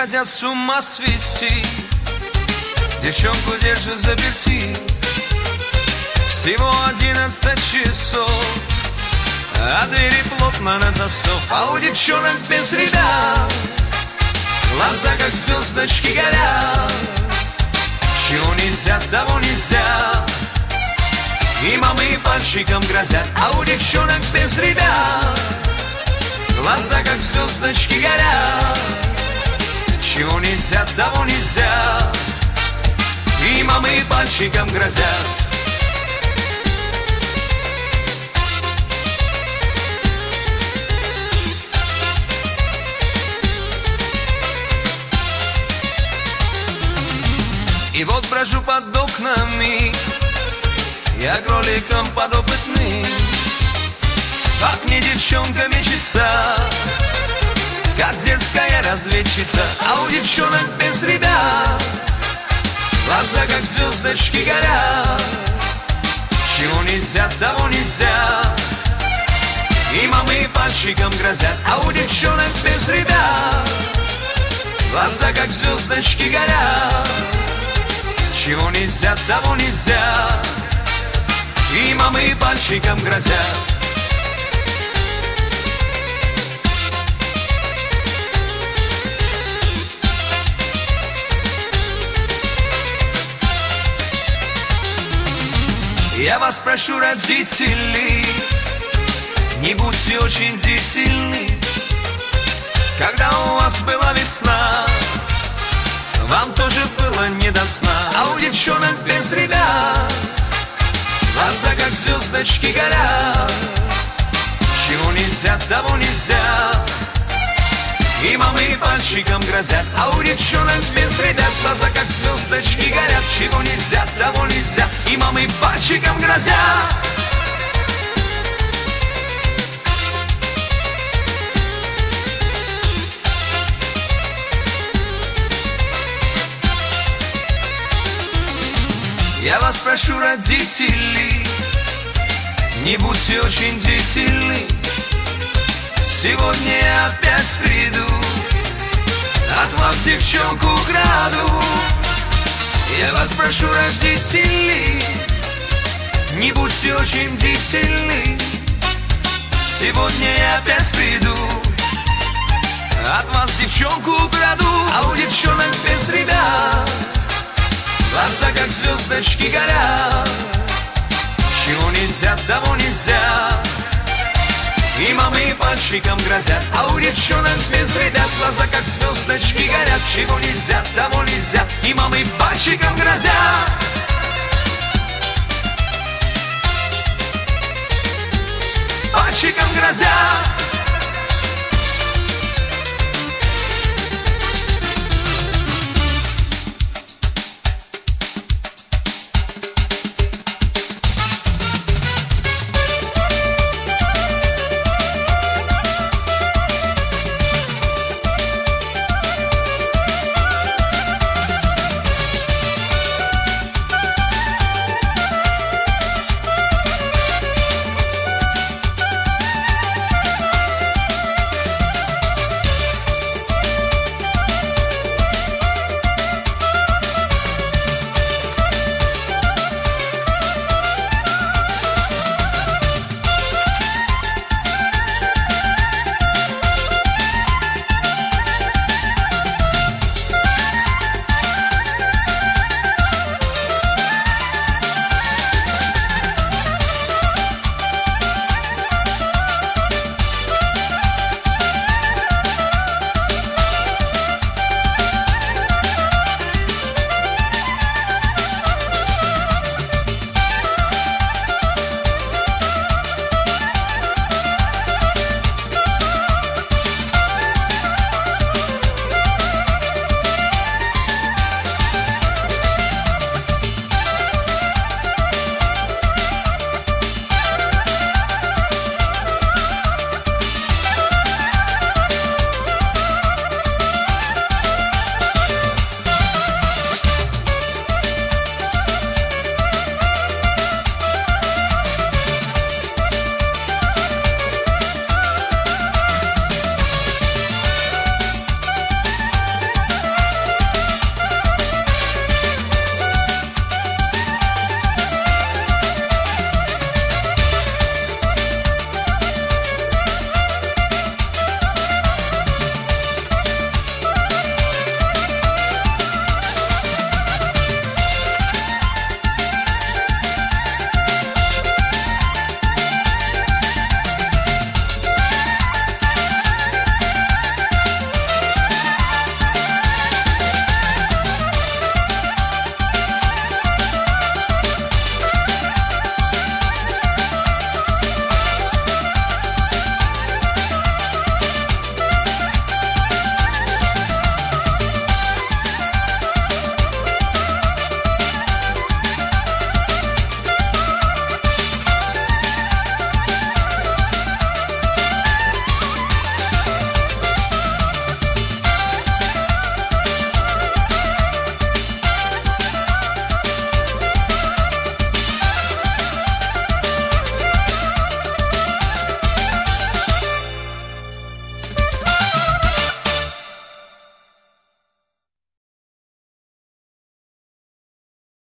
хотят с ума свести, девчонку держат заперти. Всего 11 часов, а двери плотно на засов. А у девчонок без ребят глаза как звездочки горят. Чего нельзя, того нельзя, и мамы пальчиком грозят. А у девчонок без ребят глаза как звездочки горят. Чего нельзя, того нельзя, и мамы пальчиком грозят. И вот брожу под окнами, я кроликом подопытный. Как мне девчонка мечется, как дерзкая разведчица. А у девчонок без ребят глаза как звездочки горят. Чего нельзя, того нельзя, и мамы пальчиком грозят. А у девчонок без ребят глаза как звездочки горят. Чего нельзя, того нельзя, и мамы пальчиком грозят. Я вас прошу, родители, не будьте очень бдительны. Когда у вас была весна, вам тоже было не до сна. А у девчонок без ребят глаза как звездочки горят. Чего нельзя, того нельзя, и мамы пальчиком грозят. А у девчонок без ребят глаза как звездочки горят. Чего нельзя, того нельзя, и мамы пальчиком грозят. Я вас прошу, родители, не будьте очень бдительны. Сегодня я опять приду, от вас девчонку украду. Я вас прошу, родители, не будьте очень бдительны. Сегодня я опять приду, от вас девчонку украду. А у девчонок без ребят глаза как звездочки горят. Чего нельзя, того нельзя, и мамы пальчиком грозят. А у девчонок без ребят глаза как звездочки горят. Чего нельзя, того нельзя, и мамы пальчиком грозят. Пальчиком грозят.